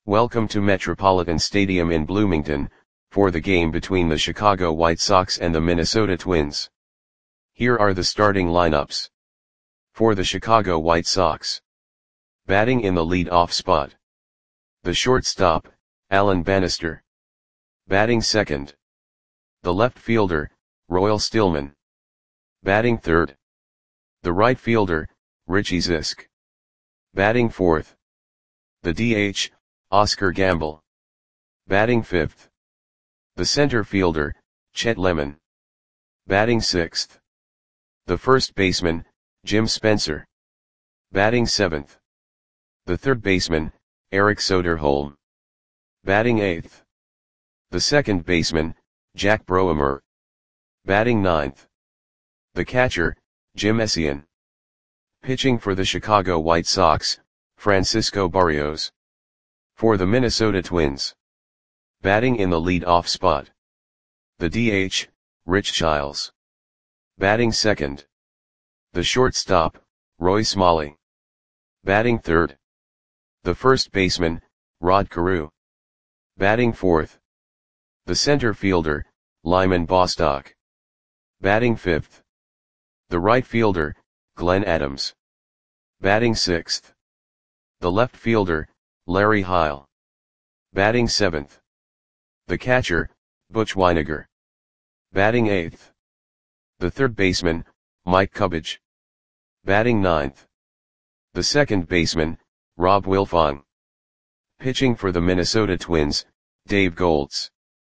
Welcome to Metropolitan Stadium in Bloomington, for the game between the Chicago White Sox and the Minnesota Twins. Here are the starting lineups. For the Chicago White Sox. Batting in the lead-off spot. The shortstop, Alan Bannister. Batting second. The left fielder, Royal Stillman. Batting third. The right fielder, Richie Zisk. Batting fourth. The DH, Oscar Gamble. Batting fifth. The center fielder, Chet Lemon. Batting sixth. The first baseman, Jim Spencer. Batting seventh. The third baseman, Eric Soderholm. Batting eighth. The second baseman, Jack Broemer. Batting ninth. The catcher, Jim Essien. Pitching for the Chicago White Sox, Francisco Barrios. For the Minnesota Twins. Batting in the lead-off spot. The DH, Rich Childs. Batting second. The shortstop, Roy Smalley. Batting third. The first baseman, Rod Carew. Batting fourth. The center fielder, Lyman Bostock. Batting fifth. The right fielder, Glenn Adams. Batting sixth. The left fielder, Larry Heil. Batting seventh. The catcher, Butch Wynegar. Batting eighth. The third baseman, Mike Cubbage. Batting ninth. The second baseman, Rob Wilfong. Pitching for the Minnesota Twins, Dave Goltz.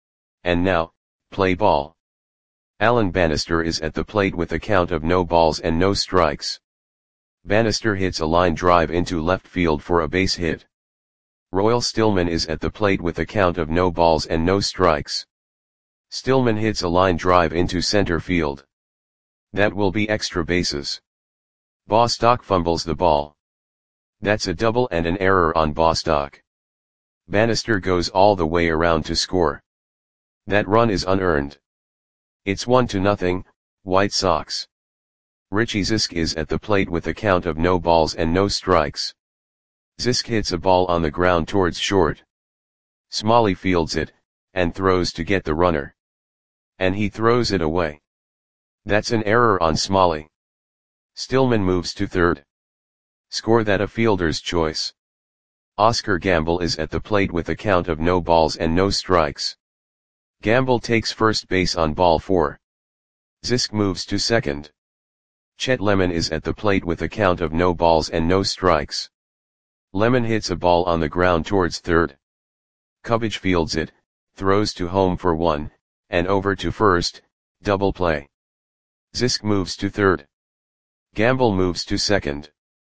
And now, play ball. Alan Bannister is at the plate with a count of no balls and no strikes. Bannister hits a line drive into left field for a base hit. Royal Stillman is at the plate with a count of no balls and no strikes. Stillman hits a line drive into center field. That will be extra bases. Bostock fumbles the ball. That's a double and an error on Bostock. Bannister goes all the way around to score. That run is unearned. It's 1-0, White Sox. Richie Zisk is at the plate with a count of no balls and no strikes. Zisk hits a ball on the ground towards short. Smalley fields it, and throws to get the runner. And he throws it away. That's an error on Smalley. Stillman moves to third. Score that a fielder's choice. Oscar Gamble is at the plate with a count of no balls and no strikes. Gamble takes first base on ball 4. Zisk moves to second. Chet Lemon is at the plate with a count of no balls and no strikes. Lemon hits a ball on the ground towards third. Cubbage fields it, throws to home for 1, and over to first, double play. Zisk moves to third. Gamble moves to second.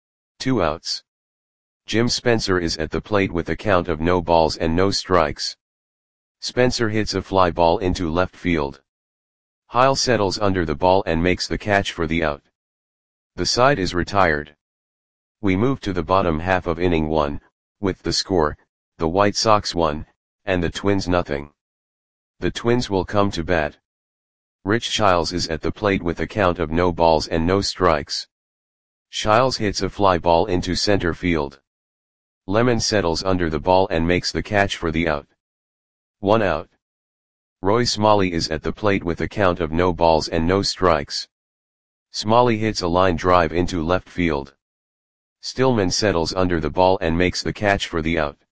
2 outs. Jim Spencer is at the plate with a count of no balls and no strikes. Spencer hits a fly ball into left field. Heil settles under the ball and makes the catch for the out. The side is retired. We move to the bottom half of inning 1, with the score, the White Sox 1, and the Twins 0. The Twins will come to bat. Rich Childs is at the plate with a count of no balls and no strikes. Childs hits a fly ball into center field. Lemon settles under the ball and makes the catch for the out. 1 out. Roy Smalley is at the plate with a count of no balls and no strikes. Smalley hits a line drive into left field. Stillman settles under the ball and makes the catch for the out.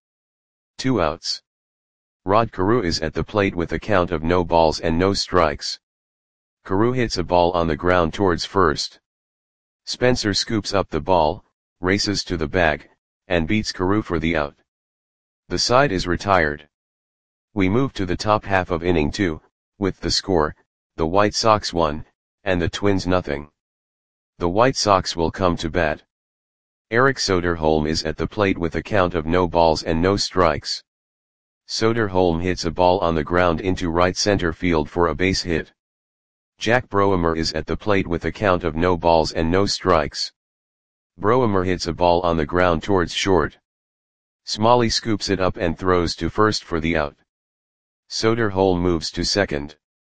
2 outs. Rod Carew is at the plate with a count of no balls and no strikes. Carew hits a ball on the ground towards first. Spencer scoops up the ball, races to the bag, and beats Carew for the out. The side is retired. We move to the top half of inning 2, with the score, the White Sox 1, and the Twins 0. The White Sox will come to bat. Eric Soderholm is at the plate with a count of no balls and no strikes. Soderholm hits a ball on the ground into right center field for a base hit. Jack Broemer is at the plate with a count of no balls and no strikes. Broemer hits a ball on the ground towards short. Smalley scoops it up and throws to first for the out. Soderholm moves to second.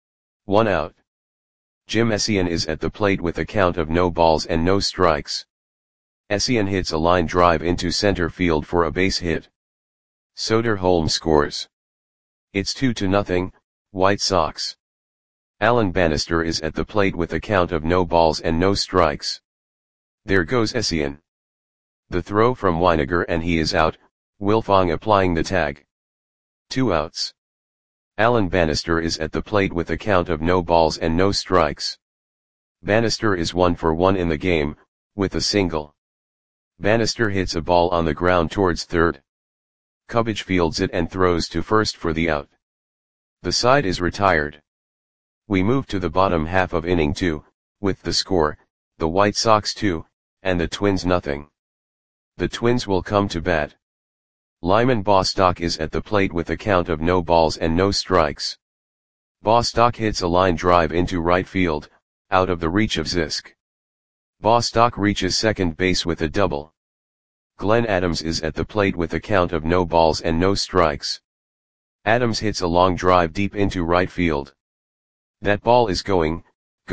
1 out. Jim Essien is at the plate with a count of no balls and no strikes. Essien hits a line drive into center field for a base hit. Soderholm scores. It's 2-0, White Sox. Alan Bannister is at the plate with a count of no balls and no strikes. There goes Essien. The throw from Weiniger and he is out, Wilfong applying the tag. 2 outs. Alan Bannister is at the plate with a count of no balls and no strikes. Bannister is 1 for 1 in the game, with a single. Bannister hits a ball on the ground towards third. Cubbage fields it and throws to first for the out. The side is retired. We move to the bottom half of inning 2, with the score, the White Sox 2, and the Twins nothing. The Twins will come to bat. Lyman Bostock is at the plate with a count of no balls and no strikes. Bostock hits a line drive into right field, out of the reach of Zisk. Bostock reaches second base with a double. Glenn Adams is at the plate with a count of no balls and no strikes. Adams hits a long drive deep into right field. That ball is gone.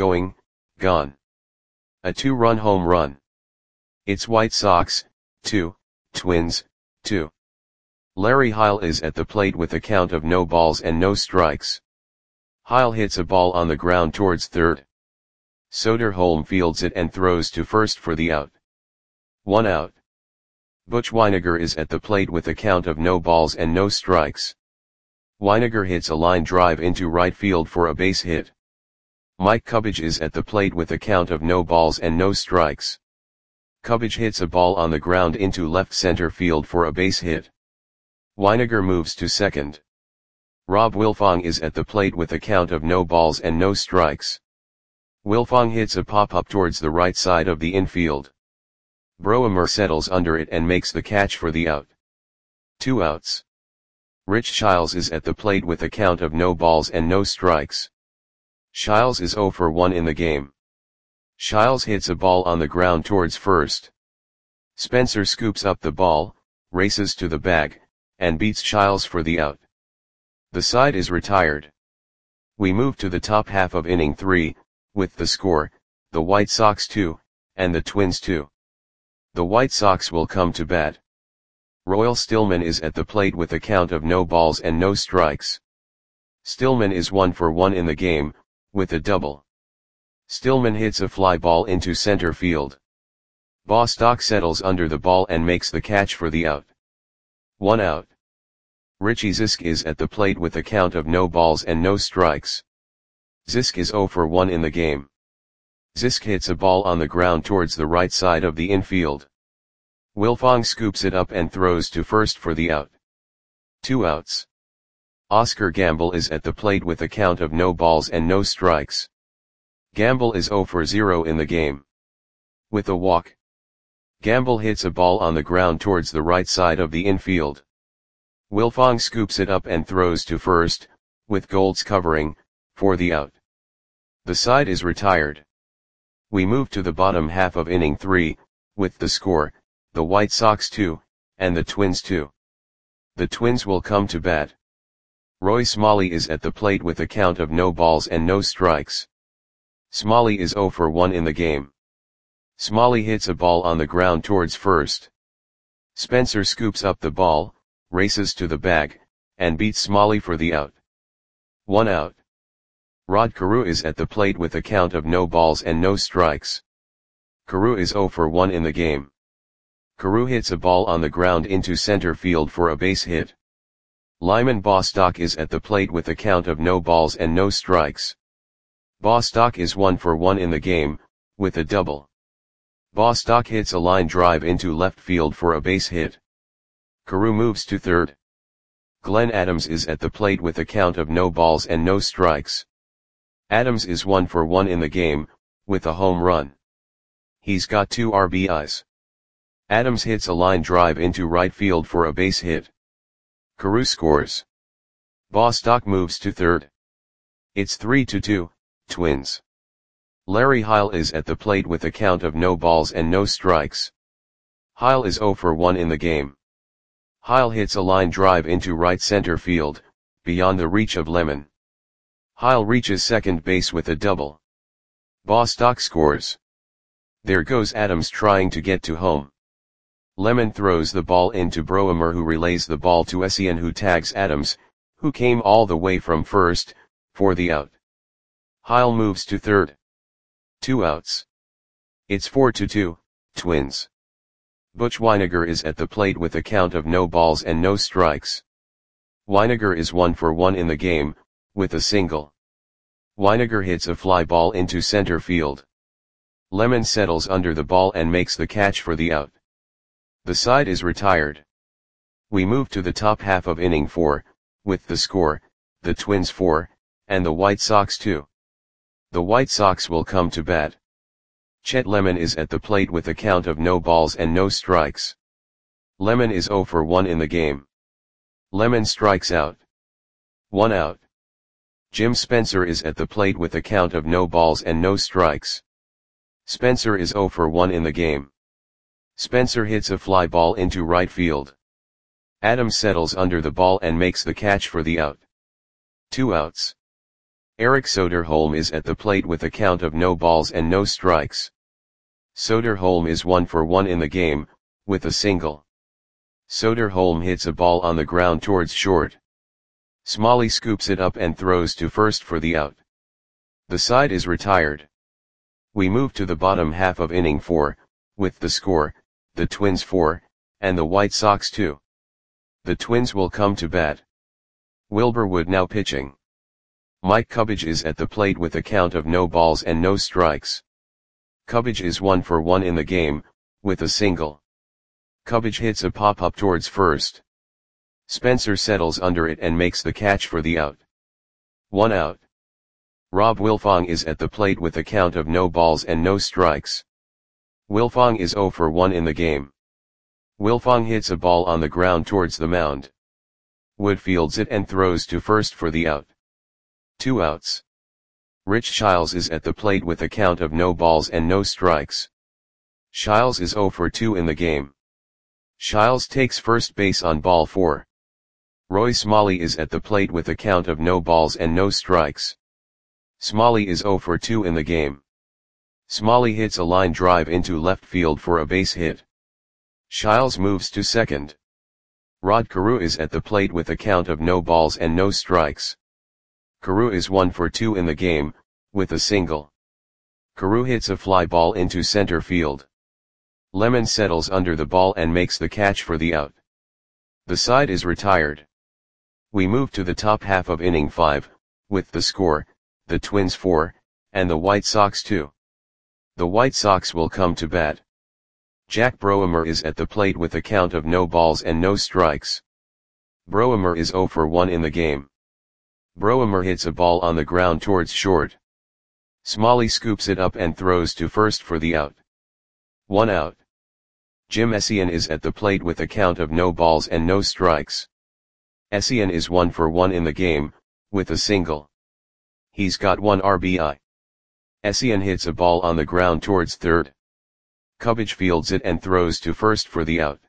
A 2-run home run. It's White Sox, 2, Twins, 2. Larry Heil is at the plate with a count of no balls and no strikes. Heil hits a ball on the ground towards third. Soderholm fields it and throws to first for the out. 1 out. Butch Weiniger is at the plate with a count of no balls and no strikes. Weiniger hits a line drive into right field for a base hit. Mike Cubbage is at the plate with a count of no balls and no strikes. Cubbage hits a ball on the ground into left center field for a base hit. Weiniger moves to second. Rob Wilfong is at the plate with a count of no balls and no strikes. Wilfong hits a pop-up towards the right side of the infield. Broemer settles under it and makes the catch for the out. 2 outs. Rich Shiles is at the plate with a count of no balls and no strikes. Shiles is 0 for 1 in the game. Shiles hits a ball on the ground towards first. Spencer scoops up the ball, races to the bag, and beats Shiles for the out. The side is retired. We move to the top half of inning 3, with the score, the White Sox 2, and the Twins 2. The White Sox will come to bat. Royal Stillman is at the plate with a count of no balls and no strikes. Stillman is 1 for 1 in the game, with a double. Stillman hits a fly ball into center field. Bostock settles under the ball and makes the catch for the out. 1 out. Richie Zisk is at the plate with a count of no balls and no strikes. Zisk is 0 for 1 in the game. Zisk hits a ball on the ground towards the right side of the infield. Wilfong scoops it up and throws to first for the out. 2 outs. Oscar Gamble is at the plate with a count of no balls and no strikes. Gamble is 0 for 0 in the game. With a walk. Gamble hits a ball on the ground towards the right side of the infield. Wilfong scoops it up and throws to first, with Golds covering, for the out. The side is retired. We move to the bottom half of inning 3, with the score, the White Sox 2, and the Twins 2. The Twins will come to bat. Roy Smalley is at the plate with a count of no balls and no strikes. Smalley is 0 for 1 in the game. Smalley hits a ball on the ground towards first. Spencer scoops up the ball, races to the bag, and beats Smalley for the out. 1 out. Rod Carew is at the plate with a count of no balls and no strikes. Carew is 0 for 1 in the game. Carew hits a ball on the ground into center field for a base hit. Lyman Bostock is at the plate with a count of no balls and no strikes. Bostock is 1 for 1 in the game, with a double. Bostock hits a line drive into left field for a base hit. Carew moves to third. Glenn Adams is at the plate with a count of no balls and no strikes. Adams is 1 for 1 in the game, with a home run. He's got 2 RBIs. Adams hits a line drive into right field for a base hit. Carew scores. Bostock moves to third. It's 3-2, Twins. Larry Heil is at the plate with a count of no balls and no strikes. Heil is 0 for 1 in the game. Heil hits a line drive into right center field, beyond the reach of Lemon. Heil reaches second base with a double. Bostock scores. There goes Adams trying to get to home. Lemon throws the ball into Broemer, who relays the ball to Essien, who tags Adams, who came all the way from first, for the out. Heil moves to third. 2 outs. It's 4-2, Twins. Butch Wynegar is at the plate with a count of no balls and no strikes. Wynegar is 1 for 1 in the game, with a single. Wynegar hits a fly ball into center field. Lemon settles under the ball and makes the catch for the out. The side is retired. We move to the top half of inning 4, with the score, the Twins 4, and the White Sox 2. The White Sox will come to bat. Chet Lemon is at the plate with a count of no balls and no strikes. Lemon is 0 for 1 in the game. Lemon strikes out. 1 out. Jim Spencer is at the plate with a count of no balls and no strikes. Spencer is 0 for 1 in the game. Spencer hits a fly ball into right field. Adams settles under the ball and makes the catch for the out. 2 outs. Eric Soderholm is at the plate with a count of no balls and no strikes. Soderholm is 1 for 1 in the game, with a single. Soderholm hits a ball on the ground towards short. Smalley scoops it up and throws to first for the out. The side is retired. We move to the bottom half of inning 4, with the score, the Twins 4, and the White Sox 2. The Twins will come to bat. Wilbur Wood now pitching. Mike Cubbage is at the plate with a count of no balls and no strikes. Cubbage is 1 for 1 in the game, with a single. Cubbage hits a pop-up towards first. Spencer settles under it and makes the catch for the out. 1 out. Rob Wilfong is at the plate with a count of no balls and no strikes. Wilfong is 0 for 1 in the game. Wilfong hits a ball on the ground towards the mound. Wood fields it and throws to first for the out. 2 outs. Rich Shiles is at the plate with a count of no balls and no strikes. Shiles is 0 for 2 in the game. Shiles takes first base on ball 4. Roy Smalley is at the plate with a count of no balls and no strikes. Smalley is 0 for 2 in the game. Smalley hits a line drive into left field for a base hit. Shiles moves to second. Rod Carew is at the plate with a count of no balls and no strikes. Carew is 1 for 2 in the game, with a single. Carew hits a fly ball into center field. Lemon settles under the ball and makes the catch for the out. The side is retired. We move to the top half of inning 5, with the score, the Twins 4, and the White Sox 2. The White Sox will come to bat. Jack Broemer is at the plate with a count of no balls and no strikes. Broemer is 0 for 1 in the game. Broemer hits a ball on the ground towards short. Smalley scoops it up and throws to first for the out. 1 out. Jim Essien is at the plate with a count of no balls and no strikes. Essien is 1 for 1 in the game, with a single. He's got 1 RBI. Essien hits a ball on the ground towards third. Cubbage fields it and throws to first for the out.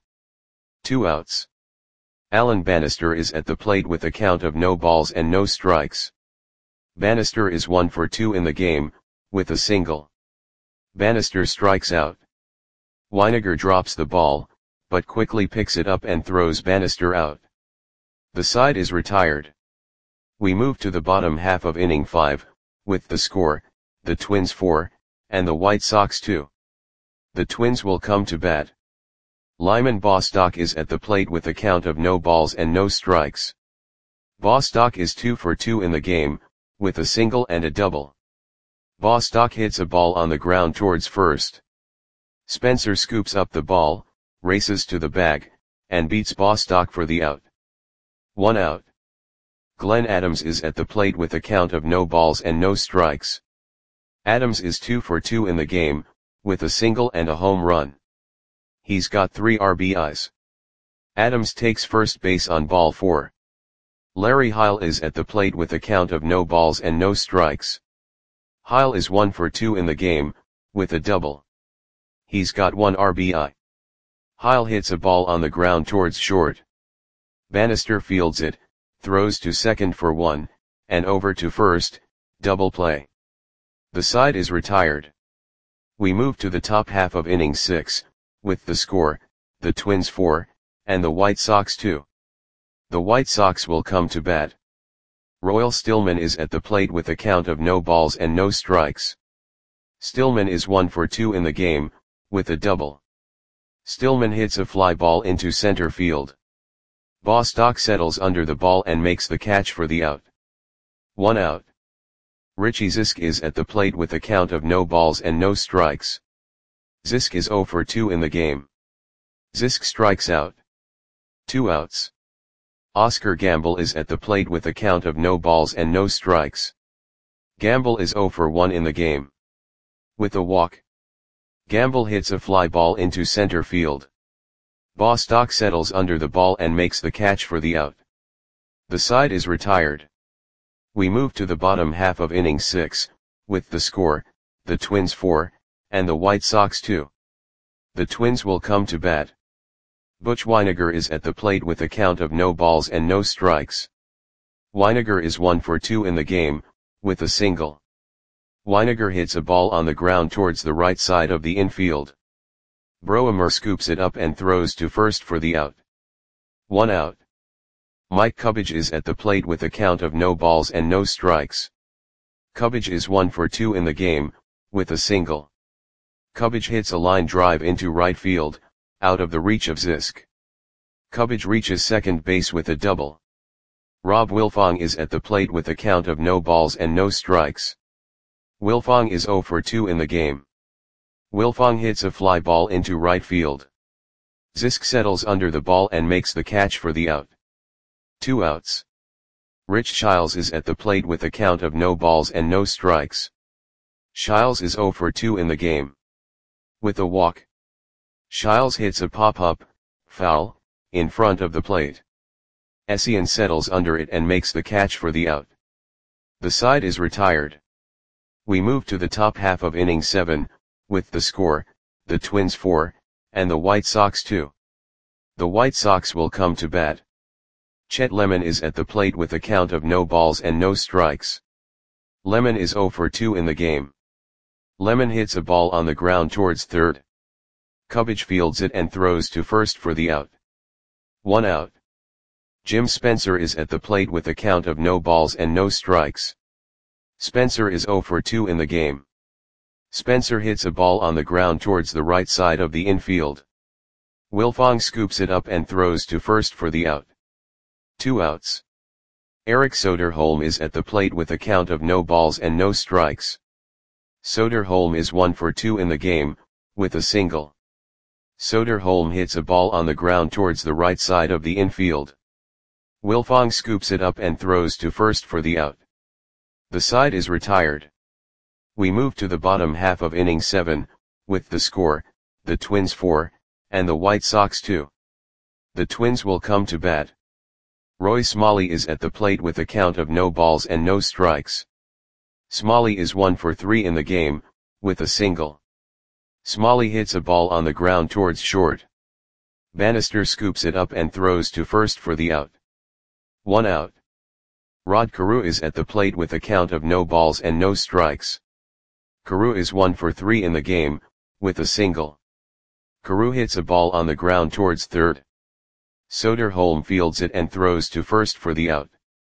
2 outs. Alan Bannister is at the plate with a count of no balls and no strikes. Bannister is 1 for 2 in the game, with a single. Bannister strikes out. Wynegar drops the ball, but quickly picks it up and throws Bannister out. The side is retired. We move to the bottom half of inning 5, with the score, the Twins 4, and the White Sox 2. The Twins will come to bat. Lyman Bostock is at the plate with a count of no balls and no strikes. Bostock is 2 for 2 in the game, with a single and a double. Bostock hits a ball on the ground towards first. Spencer scoops up the ball, races to the bag, and beats Bostock for the out. 1 out. Glenn Adams is at the plate with a count of no balls and no strikes. Adams is 2 for 2 in the game, with a single and a home run. He's got 3 RBIs. Adams takes first base on ball 4. Larry Heil is at the plate with a count of no balls and no strikes. Heil is 1 for 2 in the game, with a double. He's got 1 RBI. Heil hits a ball on the ground towards short. Bannister fields it, throws to second for 1, and over to first, double play. The side is retired. We move to the top half of inning 6, with the score, the Twins 4, and the White Sox 2. The White Sox will come to bat. Royal Stillman is at the plate with a count of no balls and no strikes. Stillman is 1 for 2 in the game, with a double. Stillman hits a fly ball into center field. Bostock settles under the ball and makes the catch for the out. 1 out. Richie Zisk is at the plate with a count of no balls and no strikes. Zisk is 0 for 2 in the game. Zisk strikes out. 2 outs. Oscar Gamble is at the plate with a count of no balls and no strikes. Gamble is 0 for 1 in the game. With a walk. Gamble hits a fly ball into center field. Bostock settles under the ball and makes the catch for the out. The side is retired. We move to the bottom half of inning 6, with the score, the Twins 4, and the White Sox 2. The Twins will come to bat. Butch Wynegar is at the plate with a count of no balls and no strikes. Wynegar is 1 for 2 in the game, with a single. Wynegar hits a ball on the ground towards the right side of the infield. Broemer scoops it up and throws to first for the out. 1 out. Mike Cubbage is at the plate with a count of no balls and no strikes. Cubbage is 1 for 2 in the game, with a single. Cubbage hits a line drive into right field, out of the reach of Zisk. Cubbage reaches second base with a double. Rob Wilfong is at the plate with a count of no balls and no strikes. Wilfong is 0 for 2 in the game. Wilfong hits a fly ball into right field. Zisk settles under the ball and makes the catch for the out. 2 outs. Rich Shiles is at the plate with a count of no balls and no strikes. Shiles is 0 for 2 in the game. With a walk. Shiles hits a pop-up, foul, in front of the plate. Essien settles under it and makes the catch for the out. The side is retired. We move to the top half of inning 7, with the score, the Twins 4, and the White Sox 2. The White Sox will come to bat. Chet Lemon is at the plate with a count of no balls and no strikes. Lemon is 0 for 2 in the game. Lemon hits a ball on the ground towards third. Cubbage fields it and throws to first for the out. 1 out. Jim Spencer is at the plate with a count of no balls and no strikes. Spencer is 0 for 2 in the game. Spencer hits a ball on the ground towards the right side of the infield. Wilfong scoops it up and throws to first for the out. 2 outs. Eric Soderholm is at the plate with a count of no balls and no strikes. Soderholm is 1 for 2 in the game, with a single. Soderholm hits a ball on the ground towards the right side of the infield. Wilfong scoops it up and throws to first for the out. The side is retired. We move to the bottom half of inning 7, with the score, the Twins 4, and the White Sox 2. The Twins will come to bat. Roy Smalley is at the plate with a count of no balls and no strikes. Smalley is 1 for 3 in the game, with a single. Smalley hits a ball on the ground towards short. Bannister scoops it up and throws to first for the out. 1 out. Rod Carew is at the plate with a count of no balls and no strikes. Carew is 1 for 3 in the game, with a single. Carew hits a ball on the ground towards third. Soderholm fields it and throws to first for the out.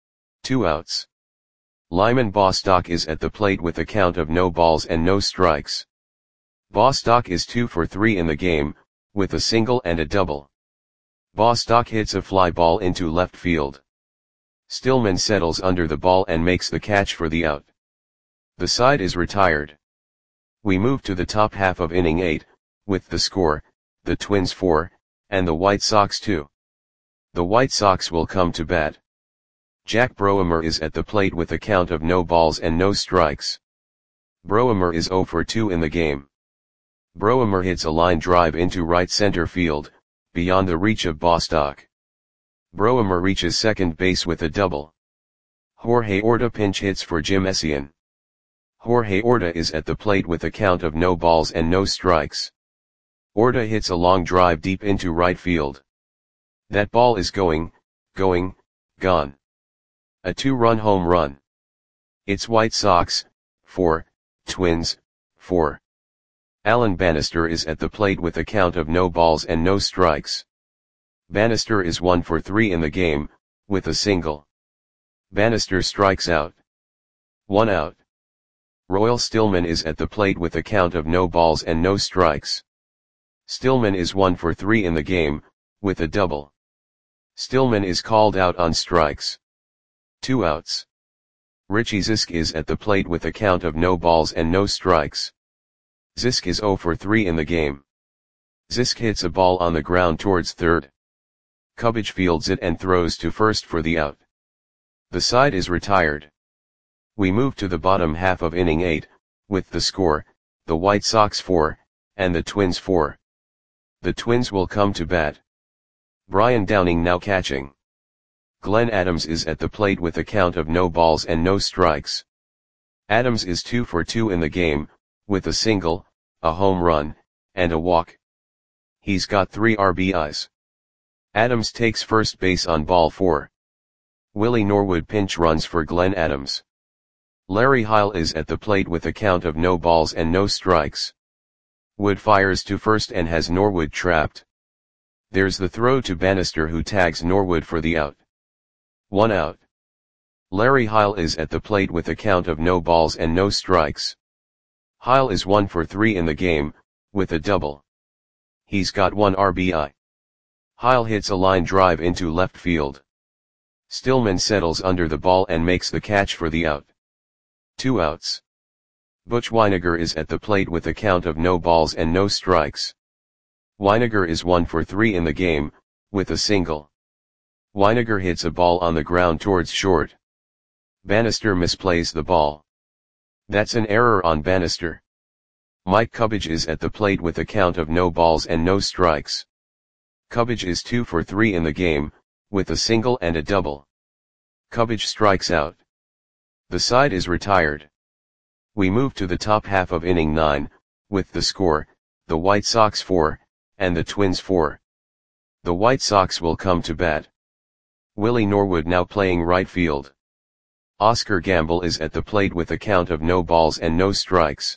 2 outs. Lyman Bostock is at the plate with a count of no balls and no strikes. Bostock is 2 for 3 in the game, with a single and a double. Bostock hits a fly ball into left field. Stillman settles under the ball and makes the catch for the out. The side is retired. We move to the top half of inning 8, with the score, the Twins 4, and the White Sox 2. The White Sox will come to bat. Jack Broemer is at the plate with a count of no balls and no strikes. Broemer is 0 for 2 in the game. Broemer hits a line drive into right center field, beyond the reach of Bostock. Broemer reaches second base with a double. Jorge Orta pinch hits for Jim Essien. Jorge Orta is at the plate with a count of no balls and no strikes. Orta hits a long drive deep into right field. That ball is gone. A 2-run home run. It's White Sox, 4, Twins, 4. Alan Bannister is at the plate with a count of no balls and no strikes. Bannister is 1 for 3 in the game, with a single. Bannister strikes out. 1 out. Royal Stillman is at the plate with a count of no balls and no strikes. Stillman is 1 for 3 in the game, with a double. Stillman is called out on strikes. 2 outs. Richie Zisk is at the plate with a count of no balls and no strikes. Zisk is 0 for 3 in the game. Zisk hits a ball on the ground towards third. Kubbage fields it and throws to first for the out. The side is retired. We move to the bottom half of inning 8, with the score, the White Sox 4, and the Twins 4. The Twins will come to bat. Brian Downing now catching. Glenn Adams is at the plate with a count of no balls and no strikes. Adams is 2 for 2 in the game, with a single, a home run, and a walk. He's got 3 RBIs. Adams takes first base on ball 4. Willie Norwood pinch runs for Glenn Adams. Larry Heil is at the plate with a count of no balls and no strikes. Wood fires to first and has Norwood trapped. There's the throw to Bannister, who tags Norwood for the out. 1 out. Larry Heil is at the plate with a count of no balls and no strikes. Heil is 1 for 3 in the game, with a double. He's got 1 RBI. Heil hits a line drive into left field. Stillman settles under the ball and makes the catch for the out. 2 outs. Butch Wynegar is at the plate with a count of no balls and no strikes. Wynegar is 1 for 3 in the game, with a single. Wynegar hits a ball on the ground towards short. Bannister misplays the ball. That's an error on Bannister. Mike Kubbage is at the plate with a count of no balls and no strikes. Kubbage is 2 for 3 in the game, with a single and a double. Kubbage strikes out. The side is retired. We move to the top half of inning 9, with the score, the White Sox 4, and the Twins 4. The White Sox will come to bat. Willie Norwood now playing right field. Oscar Gamble is at the plate with a count of no balls and no strikes.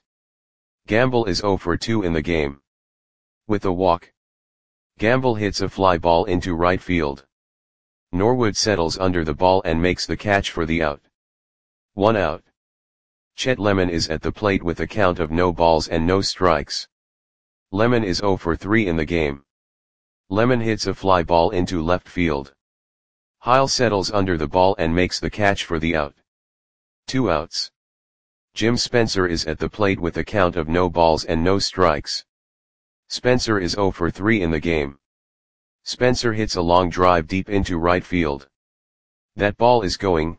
Gamble is 0 for 2 in the game. With a walk. Gamble hits a fly ball into right field. Norwood settles under the ball and makes the catch for the out. 1 out. Chet Lemon is at the plate with a count of no balls and no strikes. Lemon is 0 for 3 in the game. Lemon hits a fly ball into left field. Heil settles under the ball and makes the catch for the out. 2 outs. Jim Spencer is at the plate with a count of no balls and no strikes. Spencer is 0 for 3 in the game. Spencer hits a long drive deep into right field. That ball is gone.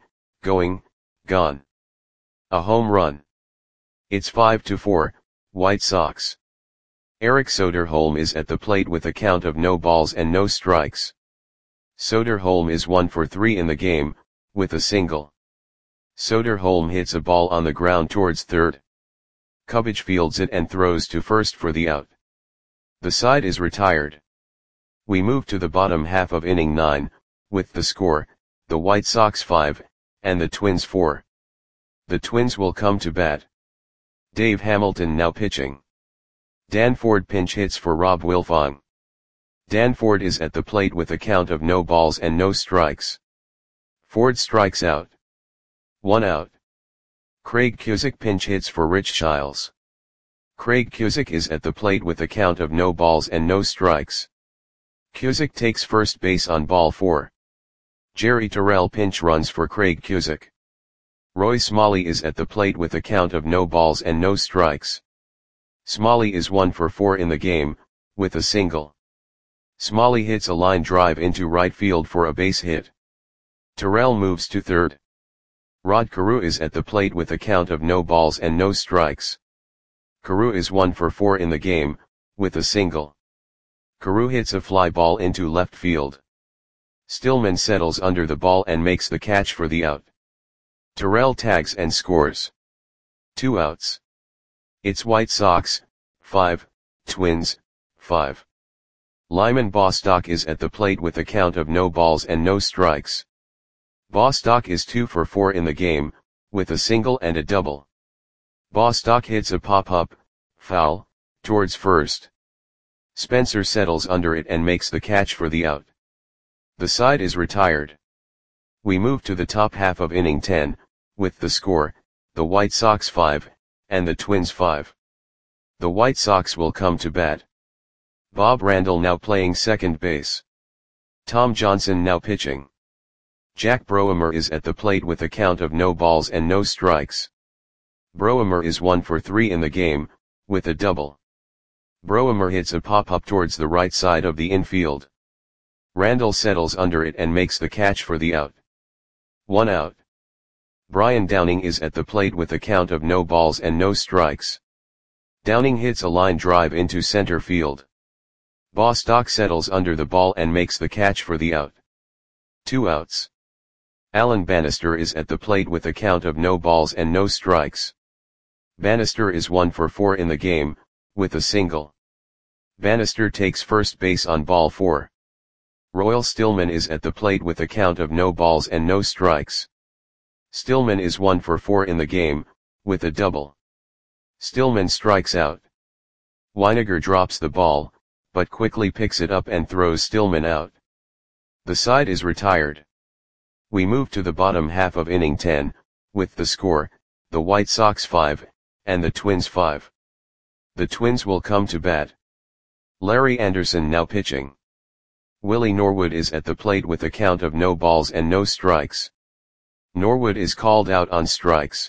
A home run. It's 5-4, White Sox. Eric Soderholm is at the plate with a count of no balls and no strikes. Soderholm is 1 for 3 in the game, with a single. Soderholm hits a ball on the ground towards third. Kubbage fields it and throws to first for the out. The side is retired. We move to the bottom half of inning 9, with the score, the White Sox 5, and the Twins 4. The Twins will come to bat. Dave Hamilton now pitching. Dan Ford pinch hits for Rob Wilfong. Dan Ford is at the plate with a count of no balls and no strikes. Ford strikes out. 1 out. Craig Cusick pinch hits for Rich Childs. Craig Cusick is at the plate with a count of no balls and no strikes. Cusick takes first base on ball 4. Jerry Terrell pinch runs for Craig Cusick. Roy Smalley is at the plate with a count of no balls and no strikes. Smalley is 1 for 4 in the game, with a single. Smalley hits a line drive into right field for a base hit. Terrell moves to third. Rod Carew is at the plate with a count of no balls and no strikes. Carew is 1 for 4 in the game, with a single. Carew hits a fly ball into left field. Stillman settles under the ball and makes the catch for the out. Terrell tags and scores. 2 outs. It's White Sox, 5, Twins, 5. Lyman Bostock is at the plate with a count of no balls and no strikes. Bostock is 2 for 4 in the game, with a single and a double. Bostock hits a pop-up, foul, Towards first. Spencer settles under it and makes the catch for the out. The side is retired. We move to the top half of inning 10, with the score, the White Sox 5, and the Twins 5. The White Sox will come to bat. Bob Randall now playing second base. Tom Johnson now pitching. Jack Broemer is at the plate with a count of no balls and no strikes. Broemer is 1 for 3 in the game, with a double. Broemer hits a pop-up towards the right side of the infield. Randall settles under it and makes the catch for the out. 1 out. Brian Downing is at the plate with a count of no balls and no strikes. Downing hits a line drive into center field. Bostock settles under the ball and makes the catch for the out. 2 outs. Alan Bannister is at the plate with a count of no balls and no strikes. Bannister is 1 for 4 in the game, with a single. Bannister takes first base on ball 4. Royal Stillman is at the plate with a count of no balls and no strikes. Stillman is 1 for 4 in the game, with a double. Stillman strikes out. Weiniger drops the ball, but quickly picks it up and throws Stillman out. The side is retired. We move to the bottom half of inning 10, with the score, the White Sox 5, and the Twins 5. The Twins will come to bat. Larry Anderson now pitching. Willie Norwood is at the plate with a count of no balls and no strikes. Norwood is called out on strikes.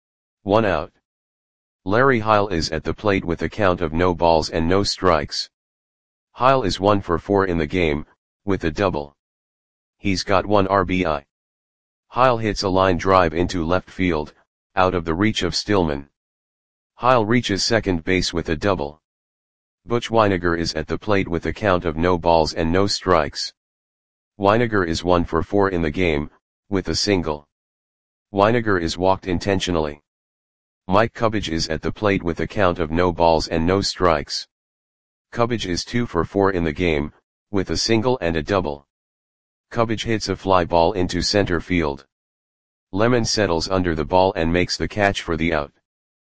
1 out. Larry Heil is at the plate with a count of no balls and no strikes. Heil is 1 for 4 in the game, with a double. He's got 1 RBI. Heil hits a line drive into left field, out of the reach of Stillman. Heil reaches second base with a double. Butch Weiniger is at the plate with a count of no balls and no strikes. Weiniger is 1 for 4 in the game, with a single. Weiniger is walked intentionally. Mike Cubbage is at the plate with a count of no balls and no strikes. Cubbage is 2 for 4 in the game, with a single and a double. Cubbage hits a fly ball into center field. Lemon settles under the ball and makes the catch for the out.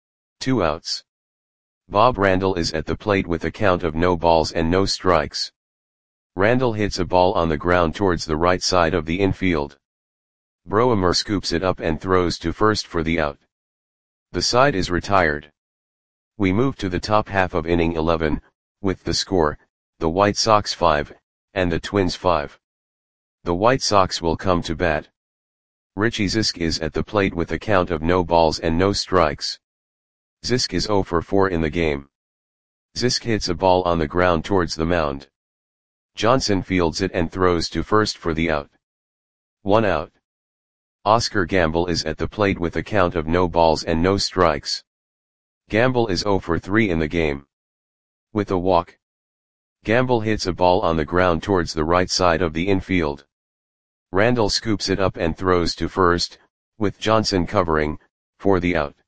2 outs. Bob Randall is at the plate with a count of no balls and no strikes. Randall hits a ball on the ground towards the right side of the infield. Broemer scoops it up and throws to first for the out. The side is retired. We move to the top half of inning 11, with the score, the White Sox 5, and the Twins 5. The White Sox will come to bat. Richie Zisk is at the plate with a count of no balls and no strikes. Zisk is 0 for 4 in the game. Zisk hits a ball on the ground towards the mound. Johnson fields it and throws to first for the out. 1 out. Oscar Gamble is at the plate with a count of no balls and no strikes. Gamble is 0 for 3 in the game. With a walk. Gamble hits a ball on the ground towards the right side of the infield. Randall scoops it up and throws to first, with Johnson covering, for the out.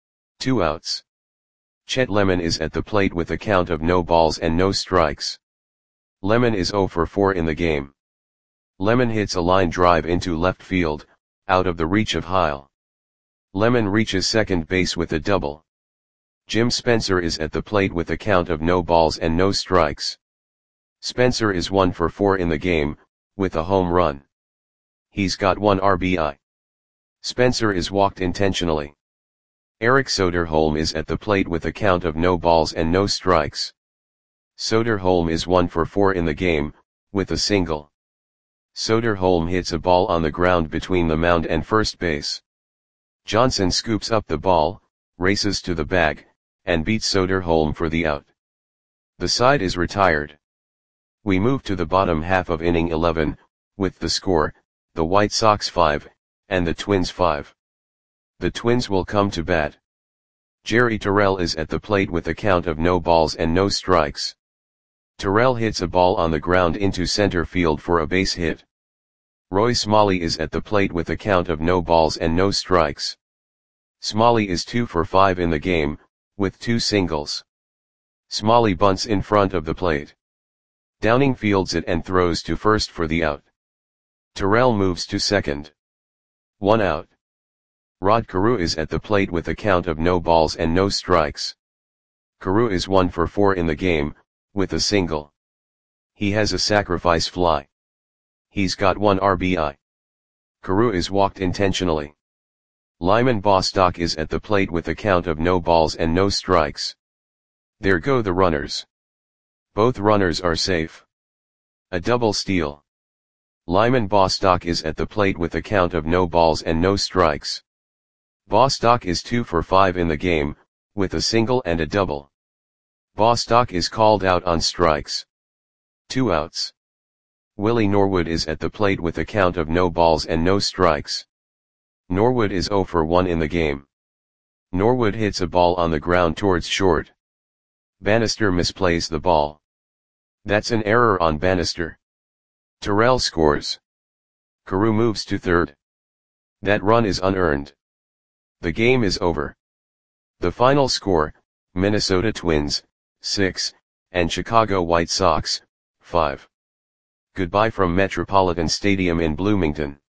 2 outs. Chet Lemon is at the plate with a count of no balls and no strikes. Lemon is 0 for 4 in the game. Lemon hits a line drive into left field, out of the reach of Heil. Lemon reaches second base with a double. Jim Spencer is at the plate with a count of no balls and no strikes. Spencer is 1 for 4 in the game, with a home run. He's got 1 RBI. Spencer is walked intentionally. Eric Soderholm is at the plate with a count of no balls and no strikes. Soderholm is 1 for 4 in the game, with a single. Soderholm hits a ball on the ground between the mound and first base. Johnson scoops up the ball, races to the bag, and beats Soderholm for the out. The side is retired. We move to the bottom half of inning 11, with the score, the White Sox 5, and the Twins 5. The Twins will come to bat. Jerry Terrell is at the plate with a count of no balls and no strikes. Terrell hits a ball on the ground into center field for a base hit. Roy Smalley is at the plate with a count of no balls and no strikes. Smalley is 2 for 5 in the game, with 2 singles. Smalley bunts in front of the plate. Downing fields it and throws to first for the out. Terrell moves to second. 1 out. Rod Carew is at the plate with a count of no balls and no strikes. Carew is 1 for 4 in the game, with a single. He has a sacrifice fly. He's got 1 RBI. Carew is walked intentionally. Lyman Bostock is at the plate with a count of no balls and no strikes. There go the runners. Both runners are safe. A double steal. Lyman Bostock is at the plate with a count of no balls and no strikes. Bostock is 2 for 5 in the game, with a single and a double. Bostock is called out on strikes. 2 outs. Willie Norwood is at the plate with a count of no balls and no strikes. Norwood is 0 for 1 in the game. Norwood hits a ball on the ground towards short. Bannister misplays the ball. That's an error on Bannister. Terrell scores. Carew moves to third. That run is unearned. The game is over. The final score, Minnesota Twins, 6, and Chicago White Sox, 5. Goodbye from Metropolitan Stadium in Bloomington.